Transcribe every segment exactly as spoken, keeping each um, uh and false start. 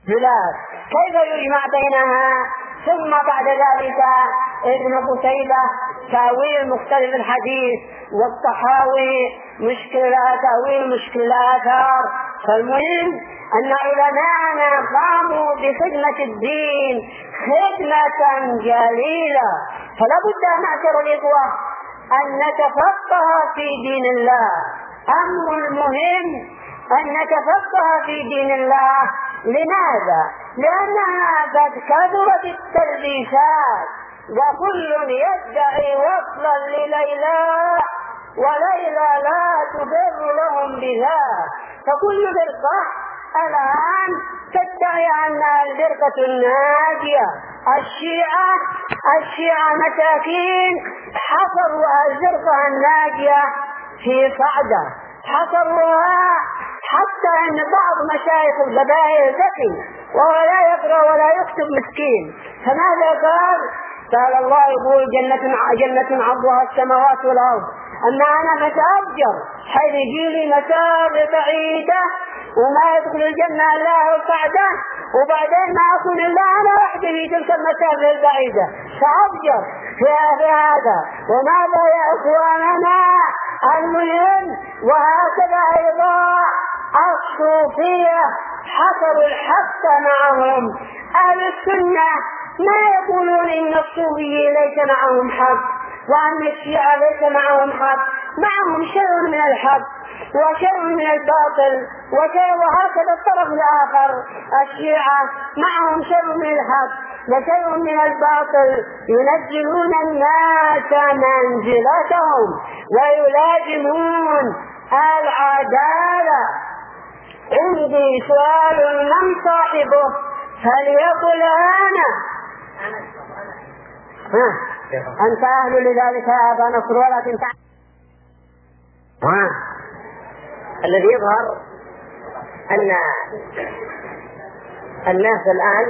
ثلاث، كيف يجمع بينها؟ ثم بعد ذلك ابن قتيبة تأويل مختلف الحديث، والطحاوي مشكلة تأويل مشكل الآثار. فالمهم أن علماءنا قاموا بخدمة الدين خدمة جليلة. فلا بد أن نعتبر الإخوة أن نتفقه في دين الله، أمر المهم أن نتفقه في دين الله. لماذا؟ لأنها قد كثرت التلبيسات، وكل يدعي وصلا لليلى وليلى لا تبر لهم بها. فكل فرقة الآن تدعي أنها الفرقة الناجية. الشيعة الشيعة مساكين حصروا الفرقة الناجية في صعدة، حصروها حتى أن بعض مشايخ القبائل ذكي وهو لا يقرأ ولا يكتب مسكين. فماذا قال؟ قال الله يقول جنة جنة عرضها السماوات والأرض. أما أنا متأجر حيث يجيلي مسافة بعيدة وما يدخل الجنة إلا وقعدة، وبعدين ما أكون إلا أنا وحدي في تلك المسافة البعيدة، فأبجر في هذا. وماذا يا إخواننا؟ المهم وهكذا أيضا الصوفية حصروا الحق معهم. أهل السنة ما يقولون إن الصوفيين ليس معهم حق وأن الشيعة ليس معهم حق، معهم شيء من الحق وشيء من الباطل وشيء، وهكذا الطرف الآخر الشيعة معهم شيء من الحق وشيء من الباطل، ينزلون الناس منزلتهم ويلازمون العدالة. عندي سؤال من صاحبه فليقل أنا. ها أنت أهل لذلك يا أبا نصر ولكن ها الذي يظهر أن الناس الآن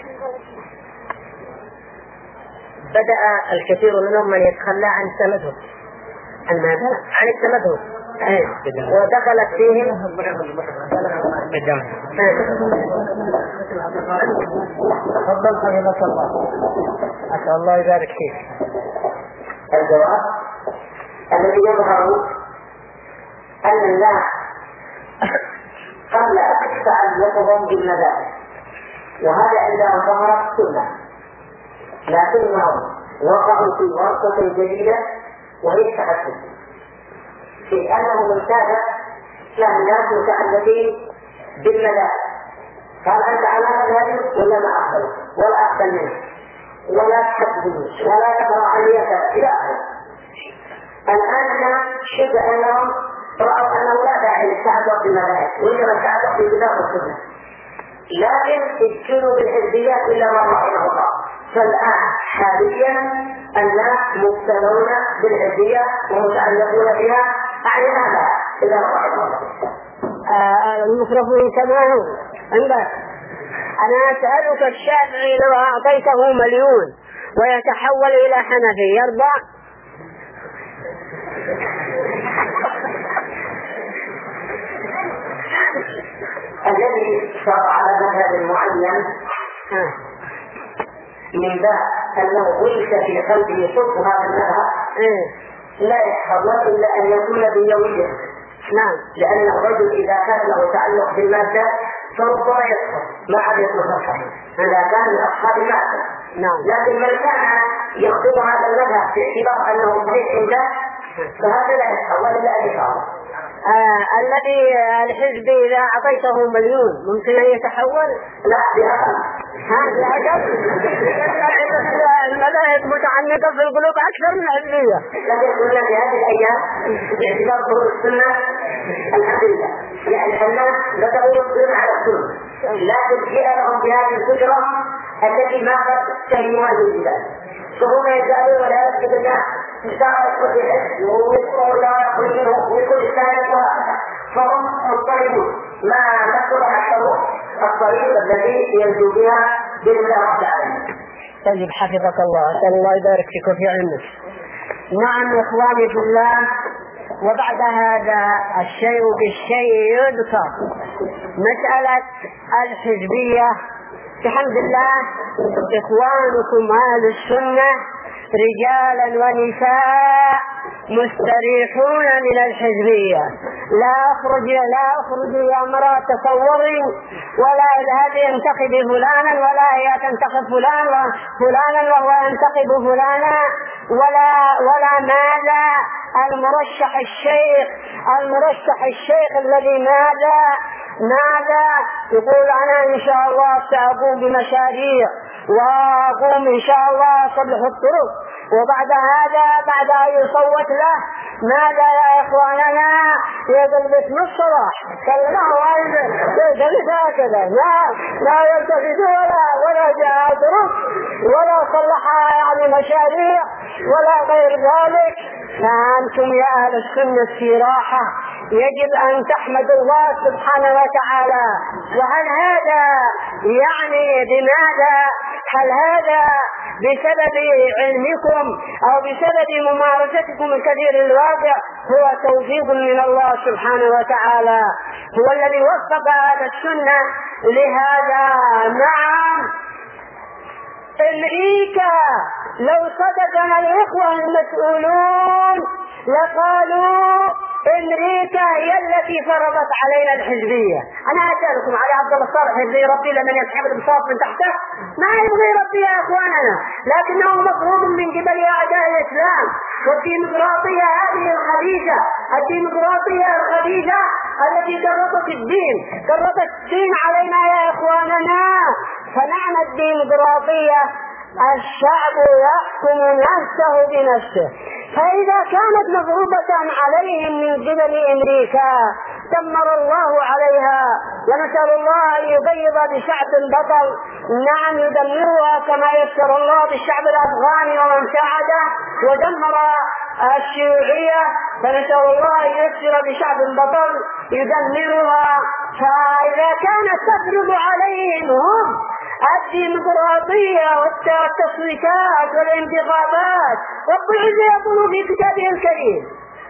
بدأ الكثير منهم من يتخلى عن التمذهب، عن ماذا؟ عن التمذهب، ودخلت فيهم تفضل حفظك الله. أسأل الله يبارك فيك. الجواب الذي يظهر أن الناس قبل تعلقهم بالمذاهب، وهذا عندما ظهرت السنة، لكنهم وقعوا في ورطة جديدة وهي التحسن في أنهم ارتاد لهم الناس متعلقين بالمذاهب. قال أنت على مذهب ولا ما أحسن ولا أحسن منه ولا تحبه ولا تقرأ عليك إلى آخره. الآن الناس شبه أنهم رأوا أنه لا داعي للتعلق بالمذاهب وإنما التعلق بالكتاب والسنة، لكن ابتلوا بالحزبيات إلا ما رحمه الله. فالآن حاليا الناس مبتلون بالحزبيات ومتعلقون بها أعني هذا إلا ما رحمه الله. الميكروفون كما هو عندك. أنا أسألك الشافعي لو أعطيته مليون ويتحول إلى حنفي يرضى؟ الذي شرع على مذهب معين من باب أنه ولد في قلبه حب هذا المذهب لا يحفظ إلا أن يكون بيومية. نعم، لأن الرجل إذا كان له تعلق بالمادة فربما يكفر ما عاد يطلق الصحيح إذا كان من أصحاب المادة. نعم. لكن من كان يخطب هذا المذهب في اعتبار أنه صحيح عنده فهذا لا يحفظ إلا أن يشعر. آه الذي الحزب إذا أعطيته مليون ممكن أن يتحول؟ لا بأقل. هذا أقل. المذاهب متعمقة في القلوب أكثر من الحزبية. لكن قلنا في هذه الأيام باعتبار ظهور السنة الحمد لله، يعني الناس بدأوا يصبرون على السنة، لكن جاء لهم بهذه الفكرة التي ما قد تهمها الجبال، فهم يزالون ولا يسكت الناس يساعد كل حزب ويذكروا لا يخرج منه ويكون الثالث وهكذا، فهم مضطربون ما نقول عنه الطريق الذي ينجو بها بالله رب العالمين. طيب حفظك الله، أسأل الله يبارك فيك وفي علمك. نعم إخواني في الله، وبعد هذا الشيء بالشيء يذكر، مسألة الحزبية بحمد الله إخوانكم أهل السنة رجالا ونساء مستريحون من الحزبية. لا أخرج لا أخرج يا امرأة تصوري، ولا اذهبي انتخبي فلانا، ولا هي تنتخب فلان فلانا وهو ينتخب فلانا، ولا ولا ماذا المرشح الشيخ المرشح الشيخ الذي ماذا ماذا يقول أنا إن شاء الله سأقوم بمشاريع وأقوم إن شاء الله أصلح الطرق، وبعد هذا بعد أن يصوت له ماذا يا إخواننا يقول باسم الصلاح كلمه يقول هكذا لا لا يلتفت ولا ولا جاء طرق ولا صلح يعني مشاريع ولا غير ذلك. فأنتم يا أهل السنة في راحة، يجب أن تحمدوا الله سبحانه وتعالى. وهل هذا يعني بماذا؟ هل هذا بسبب علمكم أو بسبب ممارستكم الكثير الواقع؟ هو توفيق من الله سبحانه وتعالى، هو الذي وفق هذا السنة لهذا. نعم أمريكا لو صدقنا الإخوة المسؤولون لقالوا أمريكا هي التي فرضت علينا الحزبية. أنا أسألكم علي عبد الله الصالح يبغي يربي لمن يسحب البساط من تحته؟ ما يبغي يربي يا أخواننا، لكنه مفروض من قبل أعداء الإسلام. والديمقراطية هذه الخبيثة، الديمقراطية الخبيثة التي درست الدين درست الدين علينا يا إخواننا. فنعم الديمقراطية الشعب يحكم نفسه بنفسه، فإذا كانت مفروضة عليهم من قبل أمريكا دمر الله عليها، ونسأل الله أن يبيض بشعب بطل. نعم يدمرها كما يسر الله بالشعب الأفغاني ومن ساعده ودمر الشيوعية، فنسأل الله أن يسر بشعب بطل يدمرها. فإذا كانت تفرض عليهم هم الديمقراطية والتصويتات والانتخابات، رب العزة يقول في كتابه الكريم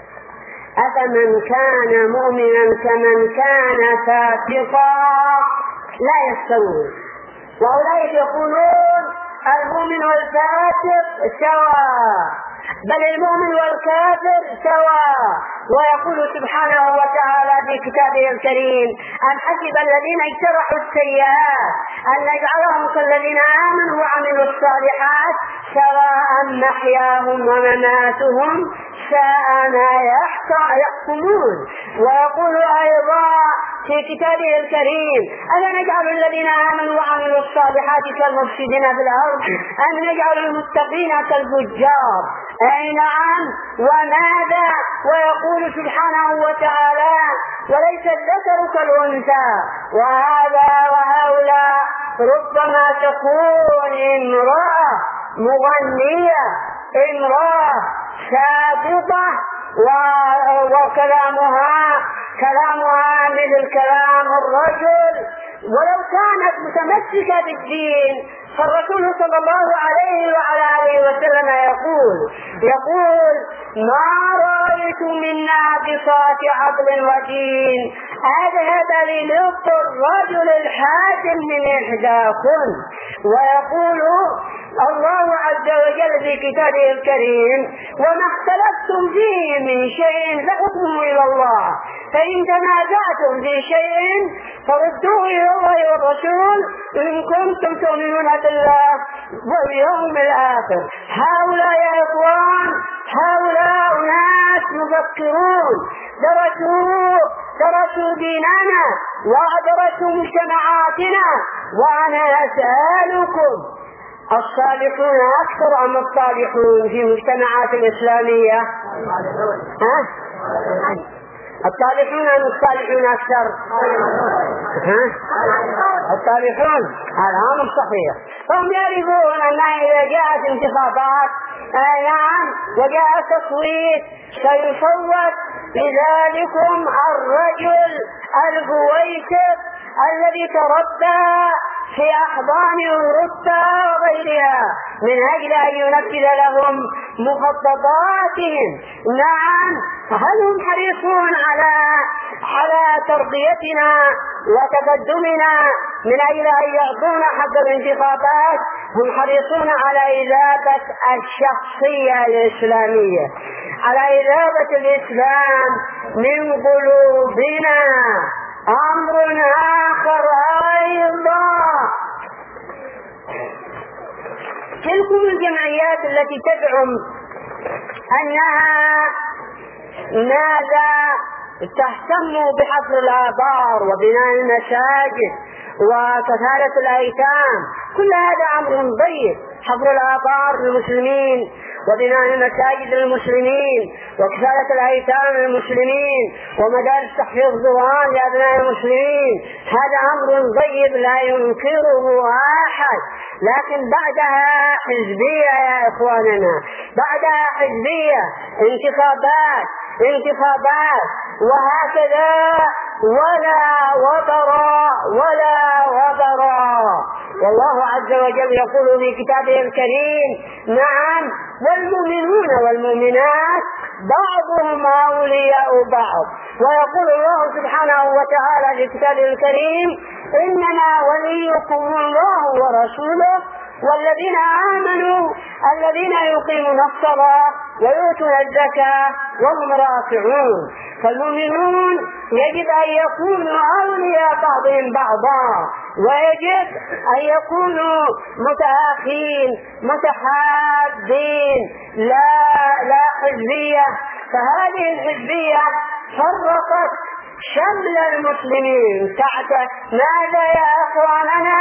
أفمن كان مؤمنا كمن كان فاسقا لا يستوون. وأولئك يقولون المؤمن والفاسق سواء، بل المؤمن والكافر سواء. ويقول سبحانه وتعالى في كتابه الكريم أم حسب الذين اجترحوا السيئات أن نجعلهم كالذين آمنوا وعملوا الصالحات سواء محياهم ومماتهم ساء ما يحكمون. ويقول أيضا في كتابه الكريم ألا نجعل الذين آمنوا وعملوا الصالحات كالمفسدين في الأرض أم نجعل المتقين كالفجار. أي نعم وماذا؟ ويقول سبحانه وتعالى وليس الذكر كالأنثى. وهذا وهؤلاء ربما تكون امرأة مغنية، امرأة ساقطة، وكلامها كلامها مثل كلام الرجل، ولو كانت متمسكة بالدين. فالرسول صلى الله عليه وعلى آله وسلم يقول يقول ما رأيت من ناقصات عقل ودين أذهب للب الرجل الحاكم من إحداكم. ويقول الله عز وجل في كتابه الكريم وما اختلفتم فيه من شيء فحكمه إلى الله، فإن تنازعتم في شيء فردوه إلى الله والرسول إن كنتم تؤمنون بالله واليوم الآخر. هؤلاء يا إخوان هؤلاء ناس مفكرون درسوا درسوا ديننا ودرسوا مجتمعاتنا. وأنا أسألكم الصالحون أكثر أم الصالحون في المجتمعات الإسلامية؟ ها؟ الصالحون أم الصالحون أكثر؟ ها؟ الصالحون هذا أمر صحيح. هم يعرفون أن إذا جاءت انتخابات نعم وجاء تصويت سيصوت لذلكم الرجل الكويسر الذي تربى في أحضان أوروبا وغيرها من أجل أن ينفذ لهم مخططاتهم. نعم هل هم حريصون على على تربيتنا وتقدمنا من أجل أن يعطونا حق الانتخابات، هم حريصون على إذابة الشخصية الإسلامية، على إذابة الإسلام من قلوبنا. أمر آخر أيضا، تلكم الجمعيات التي تزعم أنها ماذا تهتم بحفر الآبار وبناء المساجد وكفالة الأيتام، كل هذا أمر ضيق. حفر الآبار للمسلمين وبناء المساجد للمسلمين وكفالة الأيتام للمسلمين ومدارس تحفيظ القرآن لأبناء المسلمين، هذا أمر ضيق لا ينكره أحد. لكن بعدها حزبية يا إخواننا، بعدها حزبية، انتخابات انتخابات وهكذا، ولا وبرا ولا وبرا. والله عز وجل يقول في كتابه الكريم: نعم، والمؤمنون والمؤمنات بعضهم أولياء بعض. ويقول الله سبحانه وتعالى في كتابه الكريم: إنما وليكم الله ورسوله والذين آمنوا الذين يقيمون الصلاة ويؤتون الزكاة وهم راكعون. فالمؤمنون يجب أن يكونوا أولياء بعضهم بعضا، ويجب أن يكونوا متآخين متحابين، لا لا حزبية. فهذه الحزبية فرقت شمل المسلمين تحت ماذا يا أخواننا؟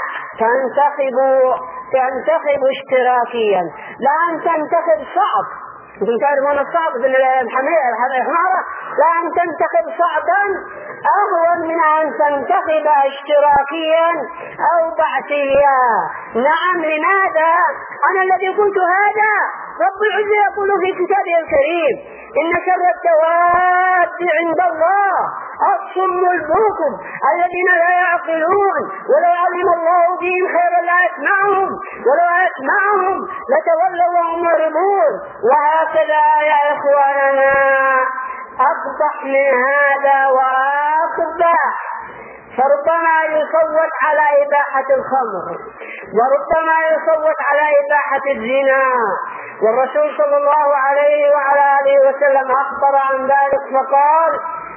تنتخبوا تنتخبوا اشتراكيا، لا أن تنتخب صعب. انتم تعرفون الصعب بالحمارة، لا أن تنتخب صعبا أهون من أن تنتخب اشتراكيا أو بعثيا. نعم، لماذا؟ أنا الذي قلت هذا رب العزة يقول في كتابه الكريم: إن شر الدواب عند الله الصم البكم الذين لا يعقلون، ولو علم الله بهم خيرا لا يسمعهم، ولو يسمعهم لتولوا وهم معرضون. وهكذا يا إخواننا، أقبح من هذا وأقبح. فربما يصوت على إباحة الخمر، وربما يصوت على إباحة الزنا، والرسول صلى الله عليه وعلى آله وسلم أخبر عن ذلك فقال: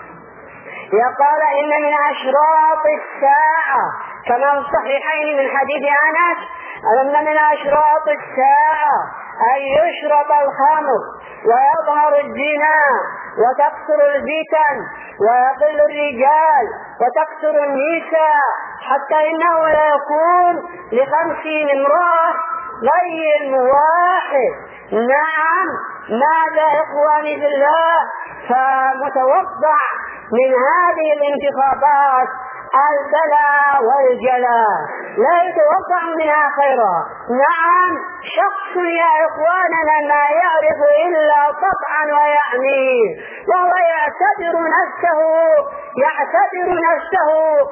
يقال إن من أشراط الساعة، كما في الصحيحين من حديث أنس، أن من أشراط الساعة أن يشرب الخمر ويظهر الزنا وتكثر الفتن ويقل الرجال وتكثر النساء، حتى إنه لا يكون لخمسين امرأة غير واحد. نعم، ماذا إخواني في الله؟ فمتوقع من هذه الانتخابات البلاء والجلاء، لا يتوقع منها خيرا. نعم، شخص يا إخواننا ما يعرف إلا طبعا ويعنيه، وهو يعتبر نفسه يعتبر نفسه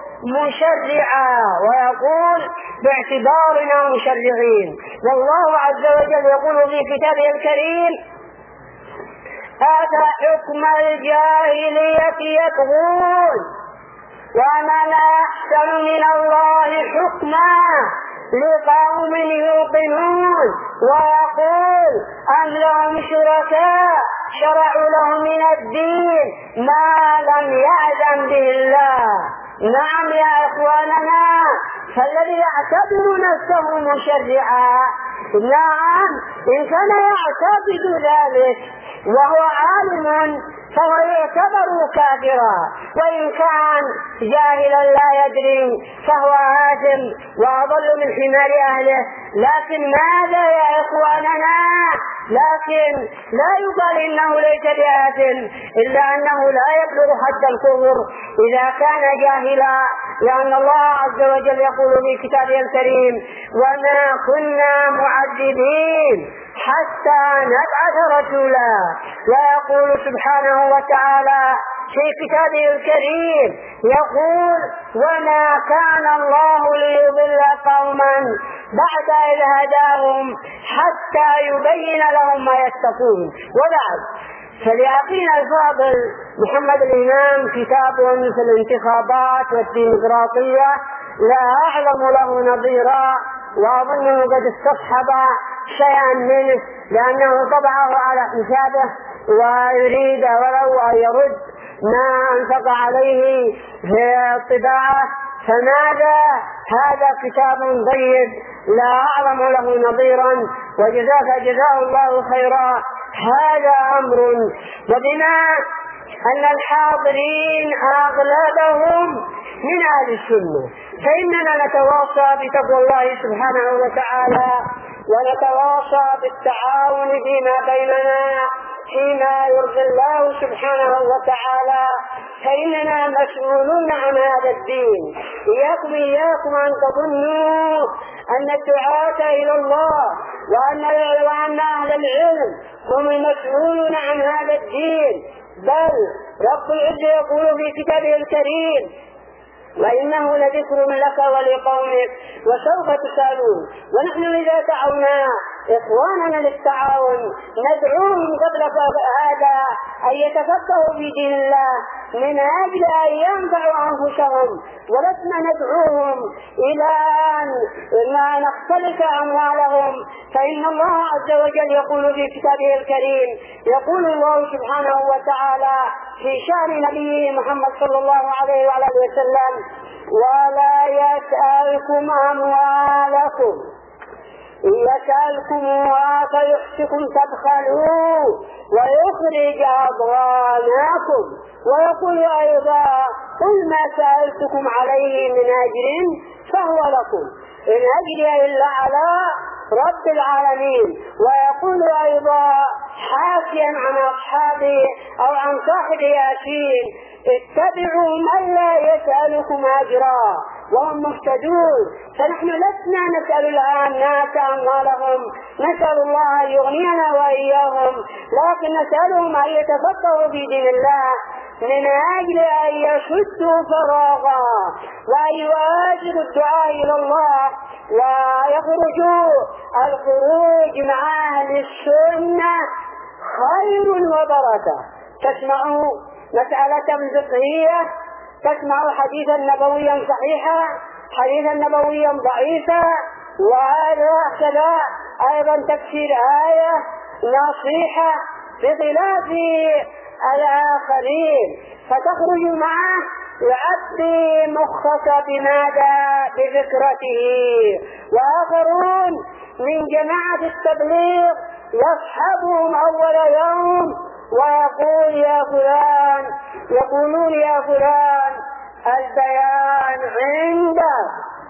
مشرعا ويقول باعتبارنا مشرعين. والله عز وجل يقول في كتابه الكريم: أفحكم الجاهلية يبغون ومن أحسن من الله حكما لقوم يوقنون. ويقول: أم لهم شركاء شرعوا لهم من الدين ما لم يأذن به الله. نعم يا إخواننا، فالذي يعتبر نفسه مشرعا، نعم، إن كان يعتقد ذلك وهو عالم فهو يعتبر كافرا، وإن كان جاهلا لا يدري فهو آثم وأضل من حمار أهله. لكن ماذا يا إخواننا؟ لكن لا يقال إنه ليس بآثم، إلا أنه لا يبلغ حد الكفر إذا كان جاهلا، لأن الله عز وجل يقول في كتابه الكريم: وما كنا معذبين حتى نبعث رسولا. ويقول سبحانه وتعالى في كتابه الكريم يقول: وما كان الله ليضل قوما بعد إذ هداهم حتى يبين لهم ما يتقون. وبعد، فلأخينا الفاضل محمد الإمام كتاب مثل الانتخابات والديمقراطية لا أعلم له نظيرا، وأظنه قد استصحب شيئا منه لأنه طبعه على حسابه ويريد ولو أن يرد ما أنفق عليه في الطباعة. فماذا؟ هذا كتاب طيب لا أعلم له نظيرا، وجزاك جزاه الله خيرا. هذا أمر. وبما أن الحاضرين أغلبهم من أهل السنة فإننا نتواصى بتقوى الله سبحانه وتعالى، ونتواصى بالتعاون فيما بيننا فيما يرضي الله سبحانه وتعالى، فإننا مسؤولون عن هذا الدين. إياكم إياكم أن تظنوا أن الدعاة إلى الله وأن, وأن أهل العلم هم المسؤولون عن هذا الدين، بل رب العزة يقول في كتابه الكريم: وإنه لذكر لك ولقومك وسوف تسألون. ونحن إذا دعونا إخواننا للتعاون ندعوهم قبل هذا أن يتفقهوا في دين الله من أجل أن ينفعوا أنفسهم، ولسنا ندعوهم إلى أن نختلف أموالهم. فإن الله عز وجل يقول في كتابه الكريم، يقول الله سبحانه وتعالى في شأن نبيه محمد صلى الله عليه وعلى آله وسلم: ولا يسألكم أموالكم، إن يسألكمها فيحسكم تبخلوا ويخرج أضغانكم. ويقول أيضا: قل ما سألتكم عليه من أجر فهو لكم، إن أجري إلا على رب العالمين. ويقول أيضا حاكيا عن أصحابه أو عن صاحب ياسين: اتبعوا من لا يسألكم أجرا وهم مهتدون. فنحن لسنا نسأل الآن الناس أموالهم، نسأل الله أن يغنينا وإياهم، لكن نسألهم أن يتفقهوا في دين الله من أجل أن يشدوا فراغا وأن يواجهوا الدعاء إلى الله ويخرجوا. الخروج مع أهل السنة خير وبركة. تسمعوا مسألة فقهية، تسمعوا حديثا نبويا صحيحا، حديثا نبويا ضعيفا، وهكذا أيضا تفسير آية نصيحة بخلاف الآخرين، فتخرج معه يعبي مخك بماذا؟ بفكرته. وآخرون من جماعة التبليغ يصحبهم أول يوم ويقول يا فلان، يقولون يا فلان البيان عندك.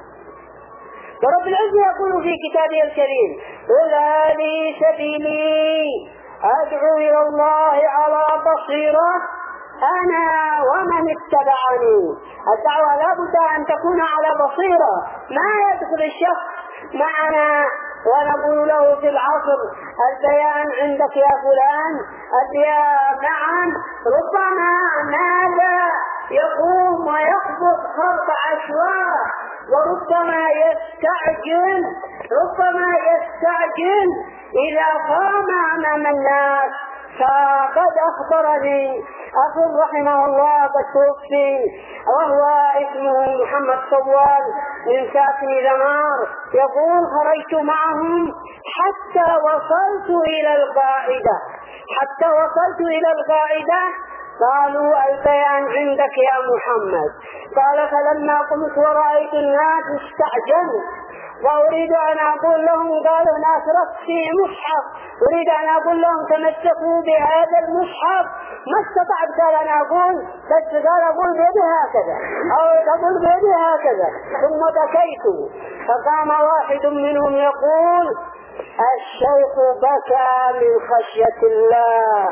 ورب العزة يقول في كتابه الكريم: قل هذه سبيلي أدعو إلى الله على بصيرة أنا ومن اتبعني. الدعوة لابد أن تكون على بصيرة، ما يدخل الشخص معنا ونقول له في العصر البيان عندك يا فلان، البيان نعم، ربما ماذا يقوم ويخبط خرق عشواء، وربما يستعجل ربما يستعجل إذا قام أمام الناس. فقد أخبرني أخ رحمه الله قد توفي وهو اسمه محمد صوال من ساكن دمار، يقول: خرجت معهم حتى وصلت إلى القاعدة حتى وصلت إلى القاعدة قالوا البيان عندك يا محمد. قال: فلما قمت ورأيت الناس استعجلوا وأريد أن أقول لهم، قالوا أنا أسرقت في مصحف، أريد أن أقول لهم تمسكوا بهذا المصحف، ما استطعت. قال أنا أقول بس، قال أقول بيدي هكذا أو أقول بيدي هكذا، ثم بكيت. فقام واحد منهم يقول: الشيخ بكى من خشية الله.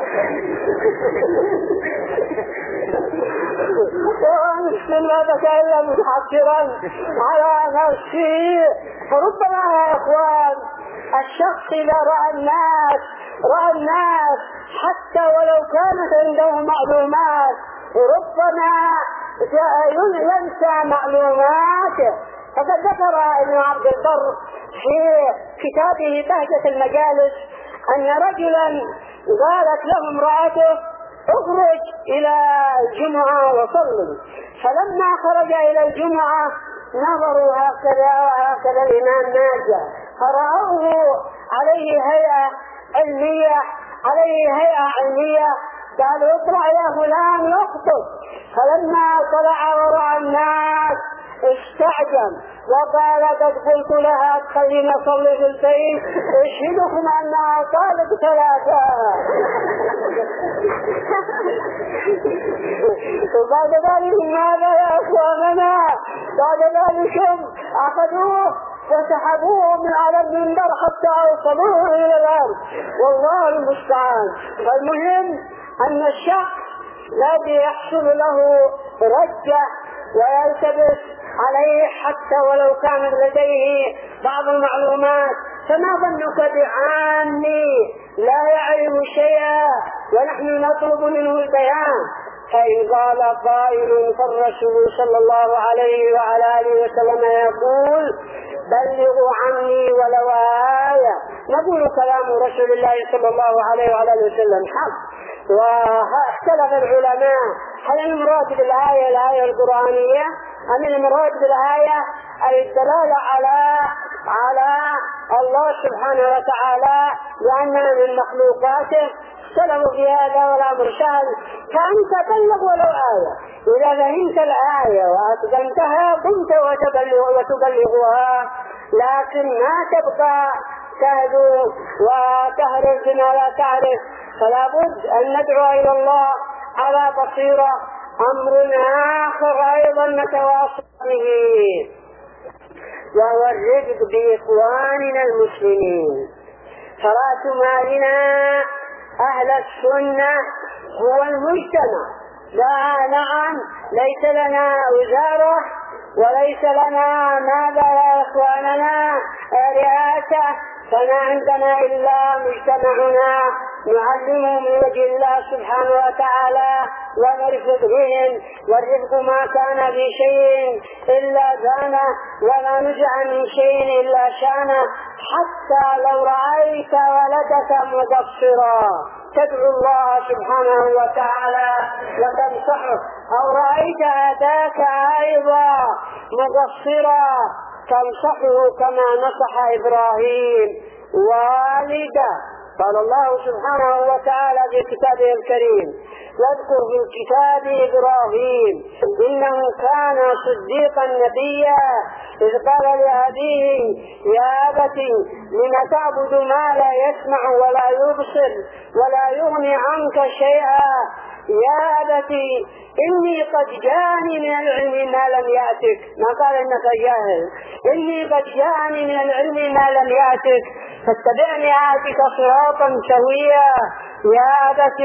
ومسلم لا بكى إلا متحسرا على نفسه. فربما يا إخوان الشخص إذا رأى الناس رأى الناس حتى ولو كانت عنده معلومات ربما ينسى معلوماته. فقد ذكر ابن عبد البر في كتابه بهجة المجالس أن رجلا قالت له امرأته اخرج إلى الجمعة وصلي، فلما خرج إلى الجمعة نظروا هكذا وهكذا الإمام ماجه، فرأوه عليه هيئة علمية عليه هيئة علمية قالوا اطلع يا فلان يخطب. فلما طلع ورأى الناس استعجب وقال قد قلت لها تخلينا نصلي في البيت اشهدكم انها طالب ثلاثة. وبعد ذلك ماذا يا اخواننا؟ بعد ذلك اخذوه وسحبوه من على المنبر حتى اوصلوه الى الارض، والله المستعان. فالمهم ان الشخص الذي يحصل له رجة ويلتبس عليه حتى ولو كان لديه بعض المعلومات، فما ظنك بعامي لا يعلم شيئا ونحن نطلب منه البيان؟ فإن قال قائل فالرسول صلى الله عليه وعلى آله وسلم يقول بلغوا عني ولو آية، نقول كلام رسول الله صلى الله عليه وعلى آله وسلم حق. واختلف العلماء هل المراد بالآية الآية القرآنية أم المراد بالآية الدلالة على على الله سبحانه وتعالى لأننا من مخلوقاته؟ اختلفوا في هذا والأمر سهل، فأنت بلغ ولو آية، إذا فهمت الآية وأتقنتها قمت وتبلغها، لكن ما تبقى تهدو وتهرب بما لا تعرف. فلا بد أن ندعو إلى الله على بصيرة. أمر آخر أيضا نتواصل به وهو الرفق بإخواننا المسلمين. فرأس مالنا أهل السنة هو المجتمع. لا نعم ليس لنا وزارة وليس لنا ماذا يا إخواننا رئاسة، فما عندنا إلا مجتمعنا نعلمه من وجه الله سبحانه وتعالى ونرفق بهم، والرفق ما كان في شيء إلا زانه ولا نزع من شيء إلا شانه. حتى لو رأيت ولدك مقصرا تدعو الله سبحانه وتعالى وتنصحه، أو رأيت أباك أيضا مقصرا تنصحه كما نصح إبراهيم والده. قال الله سبحانه وتعالى في كتابه الكريم واذكر في الكتاب إبراهيم إنه كان صديقا نبيا إذ قال لأبيه يا أبت لم تعبد ما لا يسمع ولا يبصر ولا يغني عنك شيئا يا أبت إني قد جاءني من العلم ما لم يأتك، ما قال إنك جاهل، إني قد جاءني من العلم ما لم يأتك فاتبعني آتك صراطا سويا يا أبت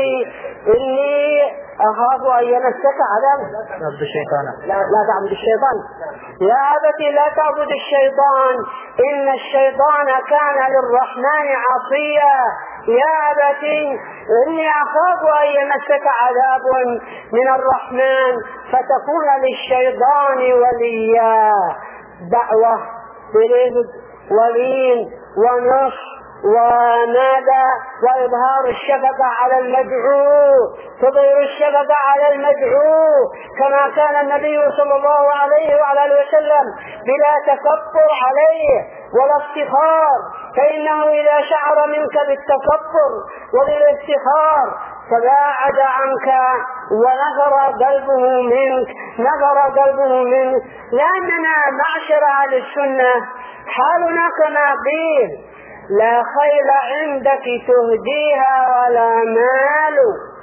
إني أخاف أن يمسك عذاب عبد الشيطان لا, لا تعبد الشيطان يا أبت لا تعبد الشيطان إن الشيطان كان للرحمن عصيا يا أبت إني أخاف أن يمسك عذاب من الرحمن فتكون للشيطان وليا. دعوة برفق ولين ونصح وماذا وإظهار الشفقة على المدعو، تظهر الشفقة على المدعو كما كان النبي صلى الله عليه وعلى آله وسلم بلا تكبر عليه ولا افتخار، فإنه إذا شعر منك بالتكبر وبالافتخار تباعد عنك ونفر قلبه منك نفر قلبه منك. لأننا معشر أهل السنة حالنا كما قيل لا خيل عندك تهديها ولا مال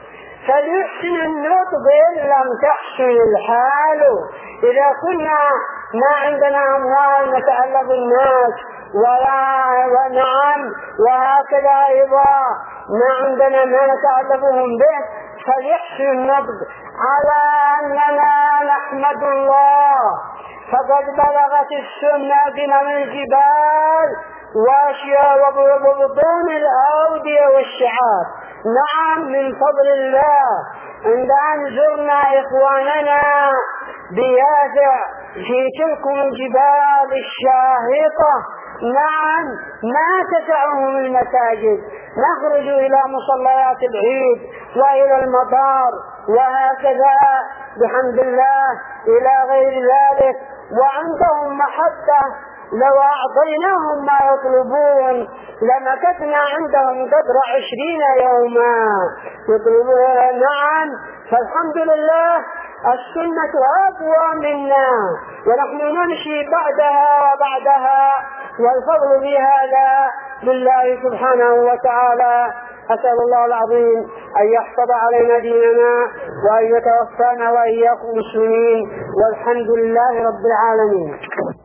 فليحسن النطق إن لم تحسن الحال. إذا كنا ما عندنا أموال نتألف الناس ولا ونعم وهكذا أيضا ما عندنا ما نتألفهم به فليحسن النطق على أننا نحمد الله فقد بلغت السنة بمن الجبال واشياء وبطون الأودية والشعاب. نعم من فضل الله عند أن زرنا إخواننا بيافع في تلك الجبال الشاهقة نعم ما تسعهم المساجد، نخرج إلى مصليات العيد وإلى المطار وهكذا بحمد الله إلى غير ذلك، وعندهم محبة. لو أعطيناهم ما يطلبون لمكثنا عندهم قدر عشرين يوما يطلبون. نعم، فالحمد لله السنة أقوى منا ونحن نمشي بعدها وبعدها، والفضل في هذا لله سبحانه وتعالى. أسأل الله العظيم أن يحفظ علينا ديننا وأن يتوفانا وإياكم مسلمين، والحمد لله رب العالمين.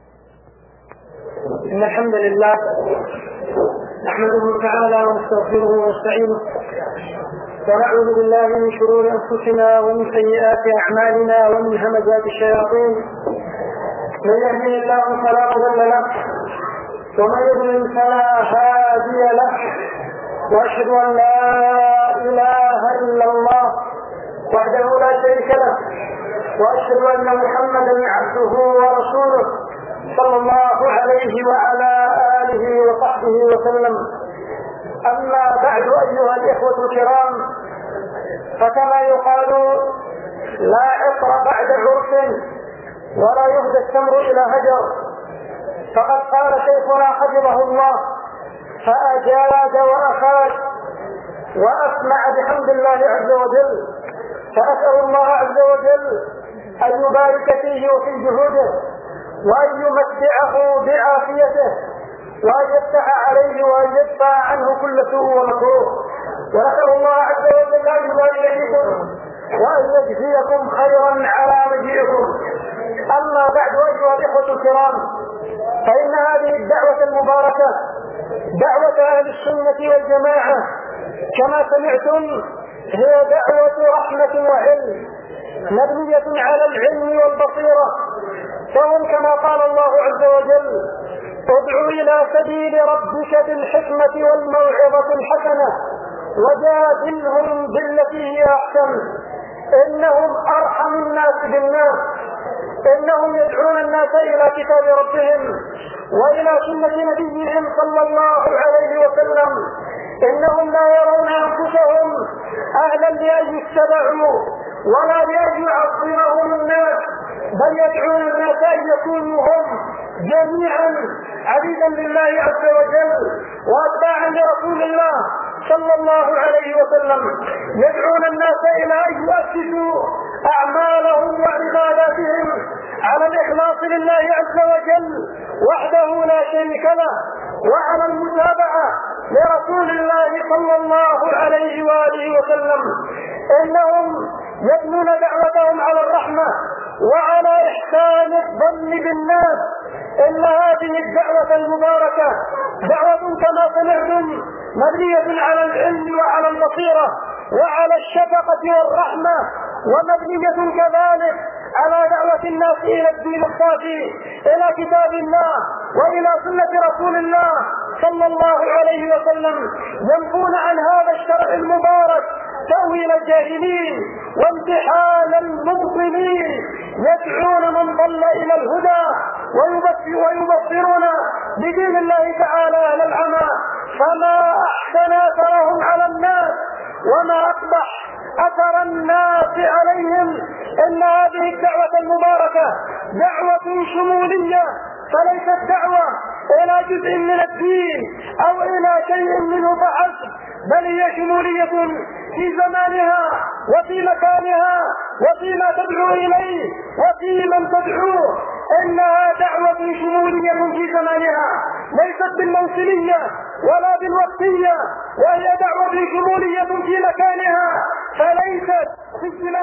إن الحمد لله نحمده تعالى ونستغفره ونستعينه ونعوذ بالله من شرور أنفسنا ومن سيئات أعمالنا ومن همزات الشياطين. من يهده الله فلا مضل له ومن يضلل فلا هادي له، وأشهد أن لا إله إلا الله وحده لا شريك له، وأشهد أن محمدا عبده ورسوله صلى الله عليه وعلى آله وصحبه وسلم. أما بعد أيها الإخوة الكرام، فكما يقال لا عطر بعد عرف ولا يهدى التمر إلى هجر، فقد قال شيخنا حفظه الله فأجاد وأخاد وأسمع بحمد الله عز وجل، فأسأل الله عز وجل أن يبارك فيه وفي جهوده، وأن يمتعه بعافيته، وأن يفتح عليه وأن يدفع عنه كل سوء ومكروه. ونسأل الله عز وجل أن يبارك فيكم وأن يجزيكم خيرا على مجيئكم. أما بعد أيها الإخوة الكرام، فإن هذه الدعوة المباركة دعوة أهل السنة والجماعة كما سمعتم هي دعوة رحمة وعلم مبنية على العلم والبصيرة، فهم كما قال الله عز وجل ادعوا إلى سبيل ربك بالحكمة والموعظة الحسنة وجادلهم بالتي هي أحسن إنهم أرحم الناس بالناس. إنهم يدعون الناس إلى كتاب ربهم وإلى سنة نبيهم صلى الله عليه وسلم. إنهم لا يرون أنفسهم أهلا لأن يتبعوا ولا لأن يعظمهم الناس، بل يدعون الناس أن يكونوا هم جميعا عبيدا لله عز وجل وأتباعا لرسول الله صلى الله عليه وسلم. يدعون الناس إلى أن يؤسسوا أعمالهم وعباداتهم على الإخلاص لله عز وجل وحده لا شريك له، وعلى المتابعة لرسول الله صلى الله عليه وآله وسلم. إنهم يبنون دعوتهم على الرحمة وعلى إحسان الظن بالناس. إن هذه الدعوة المباركة دعوة كما سمعتم مبنية على العلم وعلى البصيرة وعلى الشفقة والرحمة، ومبنية كذلك على دعوة الناس إلى الدين الصافي، إلى كتاب الله وإلى سنة رسول الله صلى الله عليه وسلم، ينفون عن هذا الشرع المبارك تأويل الجاهلين وامتحان المبطلين، يدعون من ضل إلى الهدى ويبصرون بدين الله تعالى أهل العمى. فما أحسن أثرهم على الناس وما أقبح أثر الناس عليهم. إن هذه الدعوة المباركة دعوة شمولية، فليست دعوة إلى جزء من الدين أو إلى شيء منه فحسب، بل هي شمولية في زمانها وفي مكانها وفيما تدعو إليه وفي من تدعوه. إنها دعوة شمولية في زمانها ليست بالموسمية ولا بالوقتية، وهي دعوة شمولية في مكانها، فليست في الزمان